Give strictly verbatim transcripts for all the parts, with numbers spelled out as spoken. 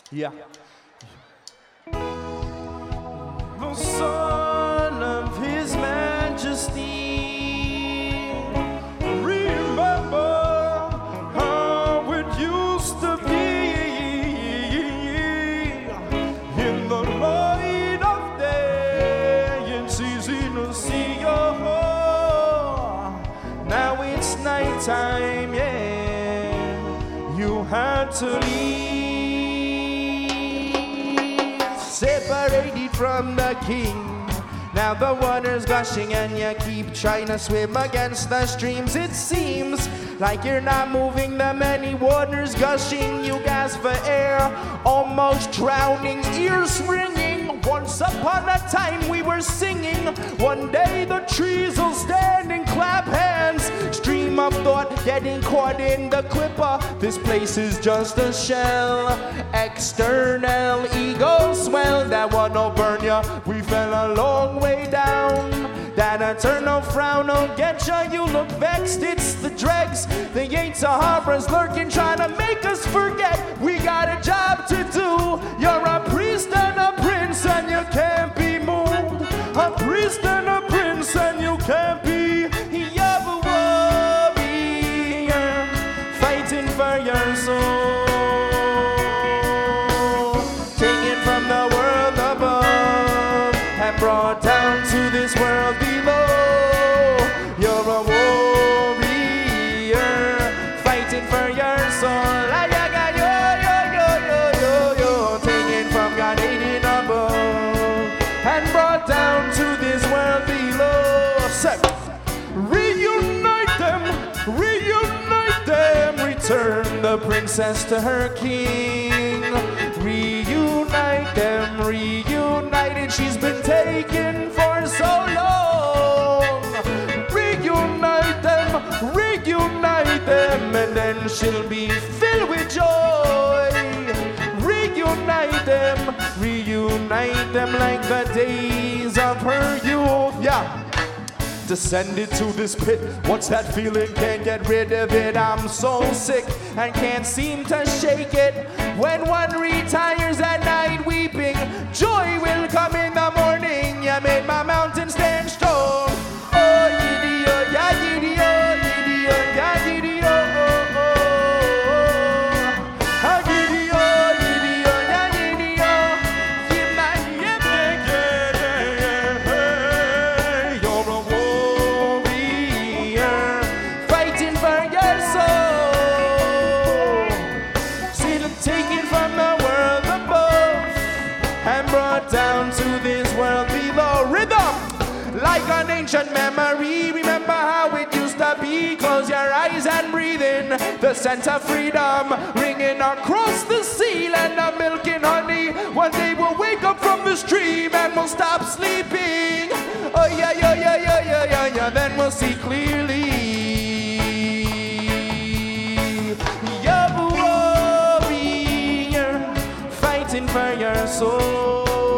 Yeah. The Son of His Majesty, remember how it used to be in the light of day. It's easy to see your heart. Now it's nighttime, yeah. You had to leave. Separated from the king. Now the water's gushing and you keep trying to swim against the streams. It seems like you're not moving, the many waters gushing. You gasp for air, almost drowning, ears ringing. Once upon a time we were singing. One day the trees will stand and clap hands. Stream of thought getting caught in the clipper. This place is just a shell. External ego swell. That one will burn ya. We fell a long way down. That eternal frown will get ya. You look vexed, it's the dregs. The Yates of Harbors lurking, trying to make us forget. We got a job to do. You're a priest and a prince and you can't be moved. A priest and a prince and you can't be. You're a warrior fighting for your soul. Taken from the world above and brought down to this world below. You're a warrior fighting for your soul. Down to this world below. Say, reunite them, reunite them, return the princess to her king. Reunite them, reunited, she's been taken for so long. Reunite them, reunite them, and then she'll be filled with joy. Reunite them, reunite them like the days of her youth. Yeah. Descended to this pit. What's that feeling? Can't get rid of it. I'm so sick and can't seem to shake it. When one retires at night weeping, joy will come in the morning. You made my mountain stand strong. Oh, yiddy-oh, yeah, yiddy-oh, yiddy-oh, yeah, yiddy-oh, oh, oh, oh. Ah, yiddy-oh, yiddy-oh, yeah, yiddy-oh. Yeah, man, yeah, man, yeah, yeah, yeah. You're a warrior fighting for your soul. See them taken from the world above and brought down to this world below. Rhythm! Like an ancient memory, remember how it used to be. Close your eyes and breathe in the scent of freedom, ringing across the sea, land of milk and honey. One day we'll wake up from this dream and we'll stop sleeping. Oh yeah, yeah, yeah, yeah, yeah, yeah, yeah. Then we'll see clearly. You're a warrior fighting for your soul.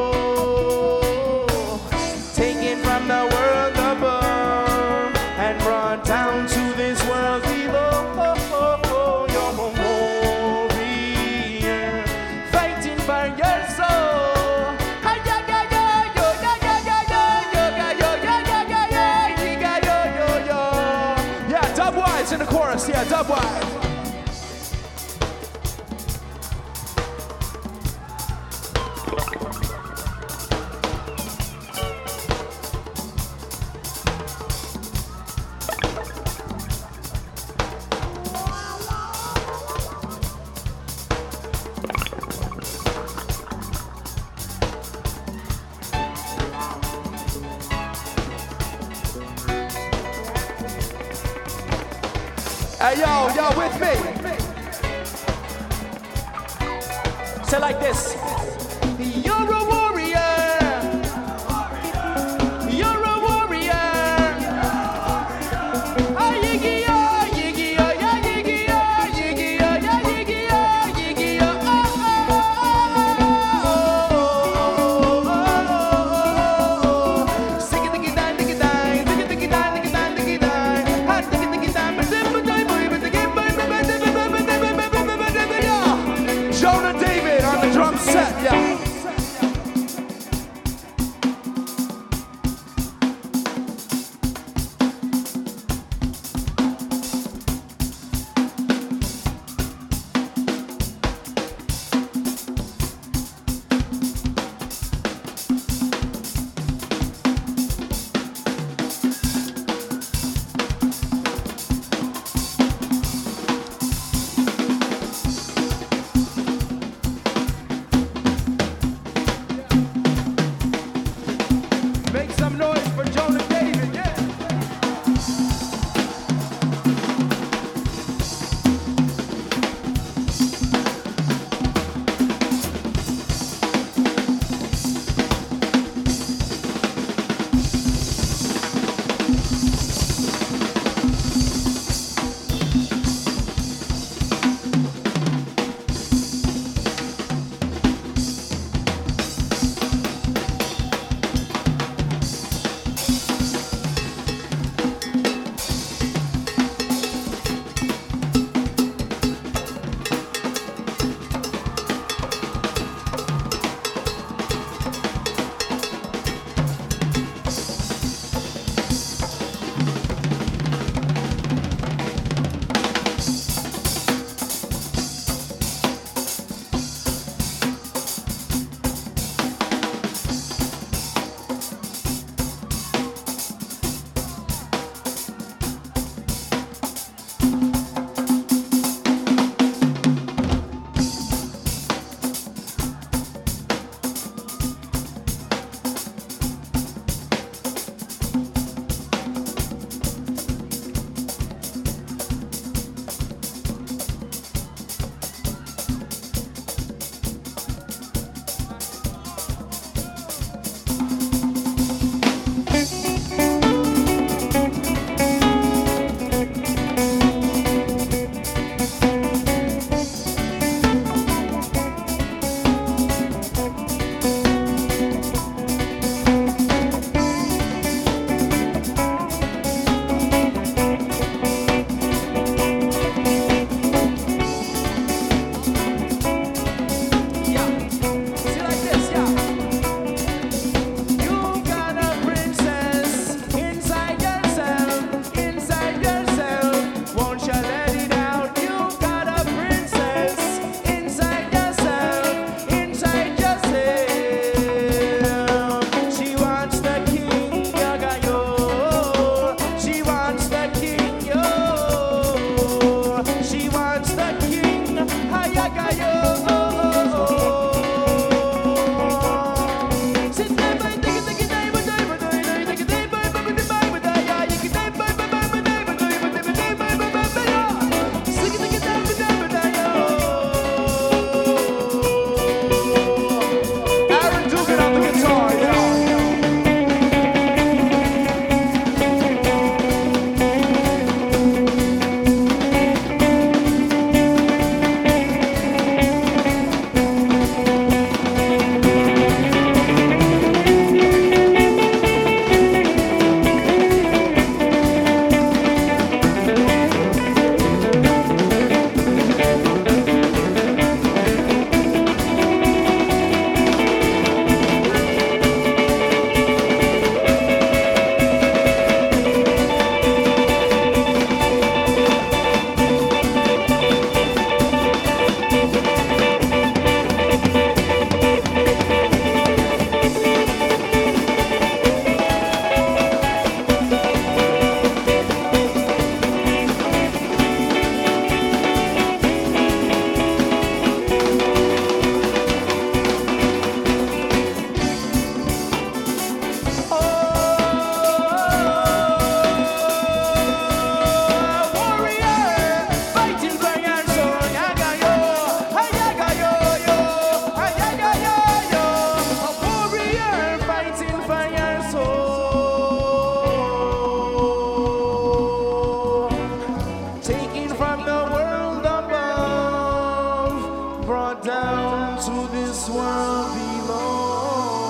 The world above and brought down to this world below. Oh, oh, oh, you're a warrior fighting for your soul. Yeah, dubwise in the chorus. Yeah, dubwise. Hey, yo, y'all with me? Say like this. You're a warrior. You're a warrior. Ah, yiggy, ah, yiggy, ah, yeah, yiggy, ah, yiggy, ah, yeah, yiggy, ah, yiggy, ah, oh, oh, oh, oh, oh. Sing it, diggy, dine, diggy, dine, diggy, diggy, dine, diggy, dine, diggy, dine. Ah, diggy, diggy, dine, but then, but then, but then, but then, but then, but then, but then, but then, but then, but then, Jonah David on the drum. this world below.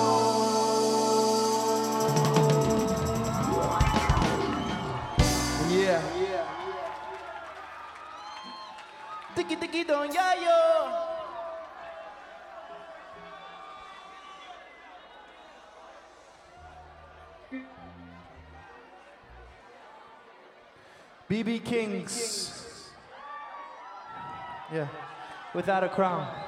Yeah. Tiki tiki don yayo. B B Kings. Yeah. Without a crown.